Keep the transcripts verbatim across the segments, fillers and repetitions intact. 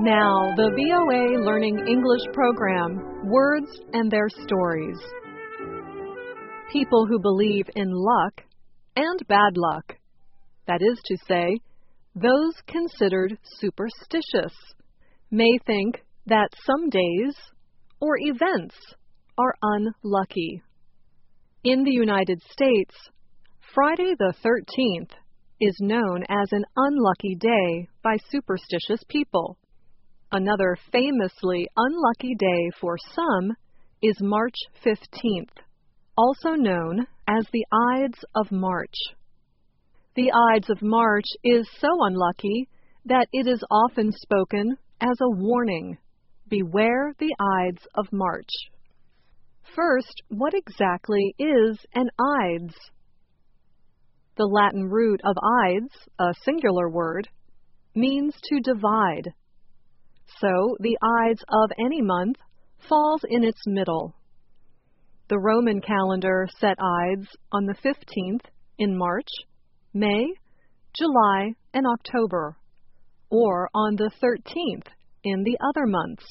Now, the V O A Learning English program, Words and Their Stories. People who believe in luck and bad luck, that is to say, those considered superstitious, may think that some days or events are unlucky. In the United States, Friday the thirteenth is known as an unlucky day by superstitious people. Another famously unlucky day for some is March fifteenth, also known as the Ides of March. The Ides of March is so unlucky that it is often spoken as a warning. Beware the Ides of March. First, what exactly is an Ides? The Latin root of Ides, a singular word, means to divide. So, the Ides of any month falls in its middle. The Roman calendar set Ides on the fifteenth in March, May, July, and October, or on the thirteenth in the other months.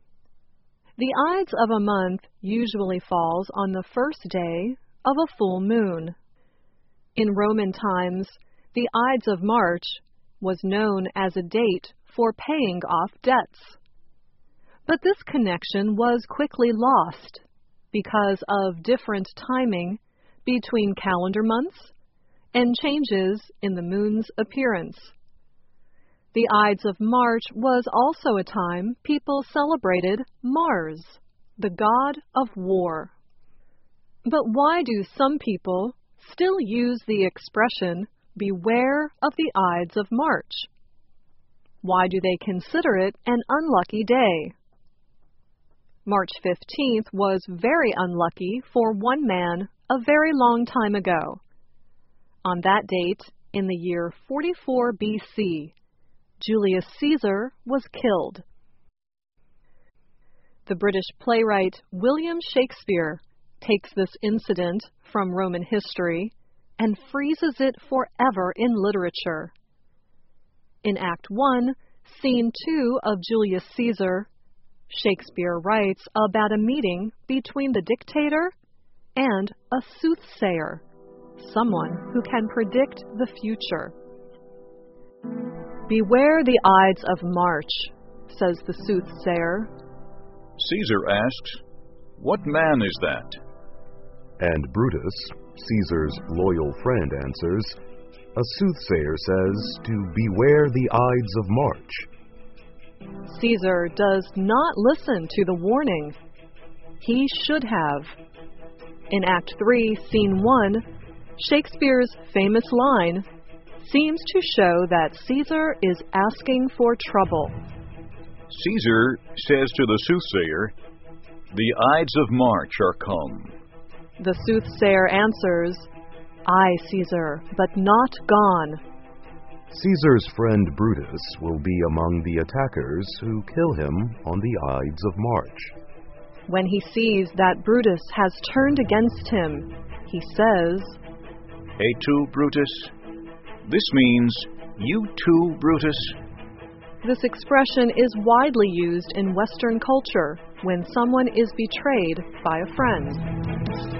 The Ides of a month usually falls on the first day of a full moon. In Roman times, the Ides of March was known as a date for paying off debts. But this connection was quickly lost because of different timing between calendar months and changes in the moon's appearance. The Ides of March was also a time people celebrated Mars, the god of war. But why do some people still use the expression, beware of the Ides of March? Why do they consider it an unlucky day? March fifteenth was very unlucky for one man a very long time ago. On that date, in the year forty-four B C, Julius Caesar was killed. The British playwright William Shakespeare takes this incident from Roman history and freezes it forever in literature. In Act one, Scene two of Julius Caesar, Shakespeare writes about a meeting between the dictator and a soothsayer, someone who can predict the future. Beware the Ides of March, says the soothsayer. Caesar asks, what man is that? And Brutus, Caesar's loyal friend, answers, a soothsayer says to beware the Ides of March. Caesar does not listen to the warning. He should have. In Act three, Scene one, Shakespeare's famous line seems to show that Caesar is asking for trouble. Caesar says to the soothsayer, the Ides of March are come. The soothsayer answers, Aye, Caesar, but not gone. Caesar's friend Brutus will be among the attackers who kill him on the Ides of March. When he sees that Brutus has turned against him, he says, Et tu, Brutus? This means, you too, Brutus? This expression is widely used in Western culture when someone is betrayed by a friend.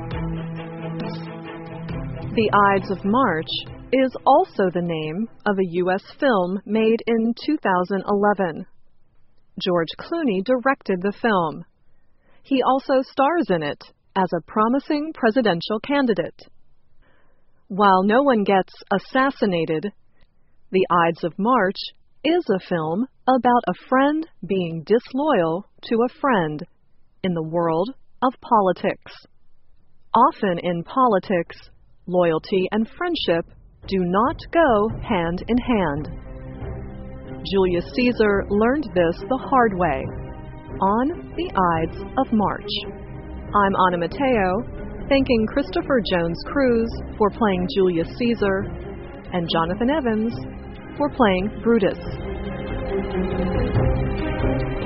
The Ides of March is also the name of a U S film made in two thousand eleven. George Clooney directed the film. He also stars in it as a promising presidential candidate. While no one gets assassinated, The Ides of March is a film about a friend being disloyal to a friend in the world of politics. Often in politics, loyalty and friendship do not go hand in hand. Julius Caesar learned this the hard way, on the Ides of March. I'm Anna Mateo, thanking Christopher Jones Cruz for playing Julius Caesar and Jonathan Evans for playing Brutus.